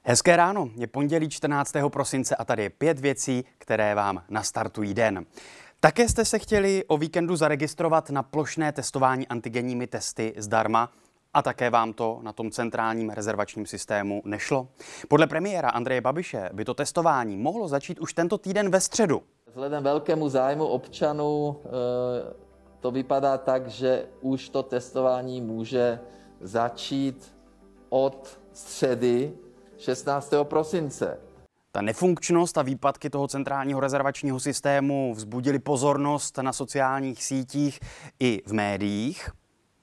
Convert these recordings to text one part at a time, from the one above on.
Hezké ráno, je pondělí 14. prosince a tady je 5 věcí, které vám nastartují den. Také jste se chtěli o víkendu zaregistrovat na plošné testování antigenními testy zdarma a také vám to na tom centrálním rezervačním systému nešlo? Podle premiéra Andreje Babiše by to testování mohlo začít už tento týden ve středu. Vzhledem velkému zájmu občanů to vypadá tak, že už to testování může začít od středy 16. prosince. Ta nefunkčnost a výpadky toho centrálního rezervačního systému vzbudily pozornost na sociálních sítích i v médiích.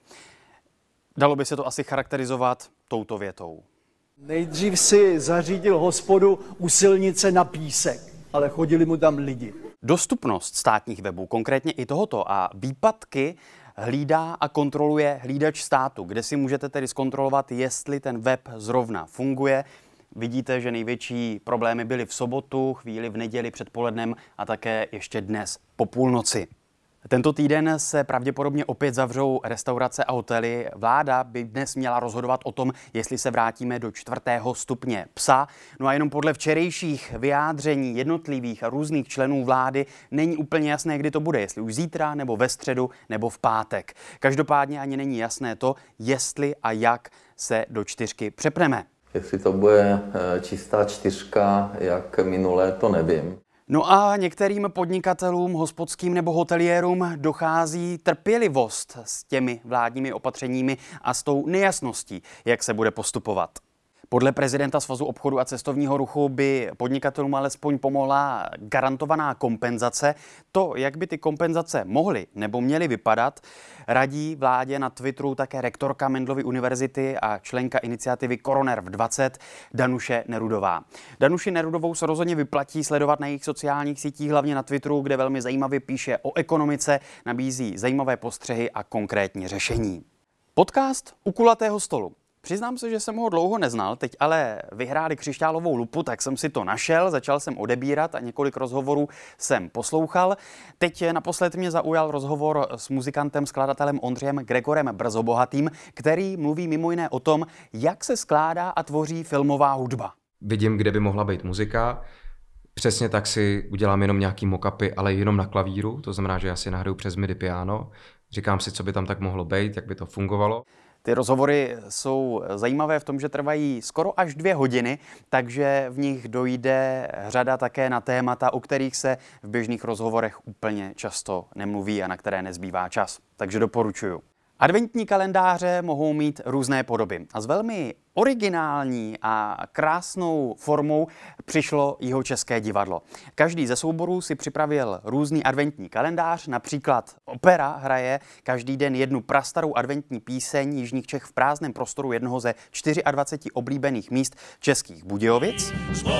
Dalo by se to asi charakterizovat touto větou. Nejdřív si zařídil hospodu u silnice na Písek, ale chodili mu tam lidi. Dostupnost státních webů, konkrétně i tohoto, a výpadky hlídá a kontroluje hlídač státu, kde si můžete tedy zkontrolovat, jestli ten web zrovna funguje. Vidíte, že největší problémy byly v sobotu, chvíli v neděli předpolednem a také ještě dnes po půlnoci. Tento týden se pravděpodobně opět zavřou restaurace a hotely. Vláda by dnes měla rozhodovat o tom, jestli se vrátíme do 4. stupně psa. No a jenom podle včerejších vyjádření jednotlivých a různých členů vlády není úplně jasné, kdy to bude, jestli už zítra, nebo ve středu, nebo v pátek. Každopádně ani není jasné to, jestli a jak se do 4 přepneme. Jestli to bude čistá 4, jak minulé, to nevím. No a některým podnikatelům, hospodským nebo hoteliérům dochází trpělivost s těmi vládními opatřeními a s tou nejasností, jak se bude postupovat. Podle prezidenta Svazu obchodu a cestovního ruchu by podnikatelům alespoň pomohla garantovaná kompenzace. To, jak by ty kompenzace mohly nebo měly vypadat, radí vládě na Twitteru také rektorka Mendelovy univerzity a členka iniciativy Koronerv 20 Danuše Nerudová. Danuši Nerudovou se rozhodně vyplatí sledovat na jejich sociálních sítích, hlavně na Twitteru, kde velmi zajímavě píše o ekonomice, nabízí zajímavé postřehy a konkrétní řešení. Podcast U kulatého stolu. Přiznám se, že jsem ho dlouho neznal, teď ale vyhráli křišťálovou lupu, tak jsem si to našel, začal jsem odebírat a několik rozhovorů jsem poslouchal. Teď naposled mě zaujal rozhovor s muzikantem, skladatelem Ondřejem Gregorem Brzobohatým, který mluví mimo jiné o tom, jak se skládá a tvoří filmová hudba. Vidím, kde by mohla být muzika. Přesně tak si udělám jenom nějaký mock-upy, ale jenom na klavíru, to znamená, že já si nahraju přes MIDI piano. Říkám si, co by tam tak mohlo být, jak by to fungovalo. Ty rozhovory jsou zajímavé v tom, že trvají skoro až 2 hodiny, takže v nich dojde řada také na témata, o kterých se v běžných rozhovorech úplně často nemluví a na které nezbývá čas. Takže doporučuju. Adventní kalendáře mohou mít různé podoby a s velmi originální a krásnou formou přišlo Jihočeské divadlo. Každý ze souborů si připravil různý adventní kalendář, například opera hraje každý den jednu prastarou adventní píseň jižních Čech v prázdném prostoru jednoho ze 24 oblíbených míst Českých Budějovic.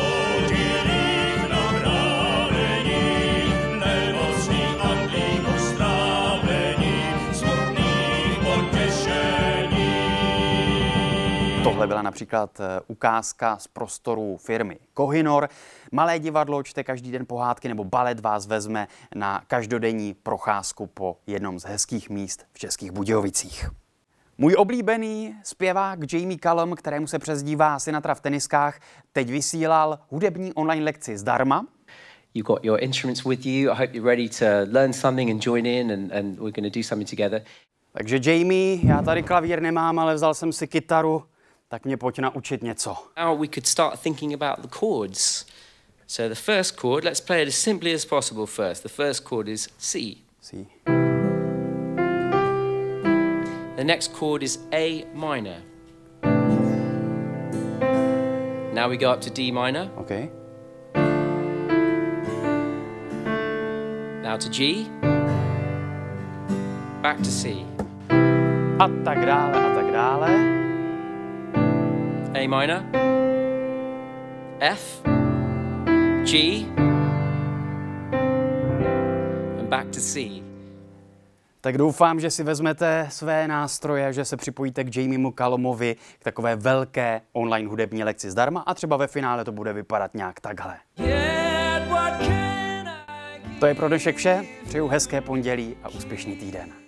Tohle byla například ukázka z prostoru firmy Kohinor. Malé divadlo čte každý den pohádky nebo balet vás vezme na každodenní procházku po jednom z hezkých míst v Českých Budějovicích. Můj oblíbený zpěvák Jamie Cullum, kterému se přezdívá Sinatra v teniskách, teď vysílal hudební online lekci zdarma. You've got your instruments with you. I hope you're ready to learn something and join in and we're going to do something together. Takže Jamie, já tady klavír nemám, ale vzal jsem si kytaru. Tak mě pojď naučit něco. Now we could start thinking about the chords. So the first chord, let's play it as simply as possible first. The first chord is C. C. The next chord is A minor. Now we go up to D minor. Okay. Now to G. Back to C. A tak dále, a tak dále. A minor, F, G, and back to C. Tak doufám, že si vezmete své nástroje, že se připojíte k Jamiemu Cullumovi, k takové velké online hudební lekci zdarma a třeba ve finále to bude vypadat nějak takhle. To je pro dnešek vše, přeju hezké pondělí a úspěšný týden.